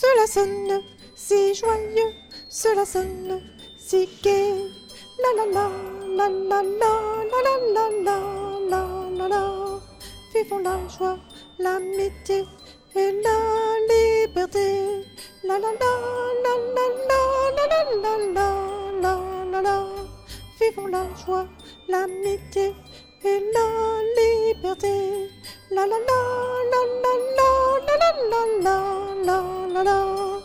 Cela sonne si joyeux, cela sonne si gai. La la la, la la la, la la la la, la la. Vivons la joie, l'amitié et la liberté. La la la, la la la, la la la, la la la. Vivons la joie, l'amitié et la liberté. La la la, la la la, la la la, la la la.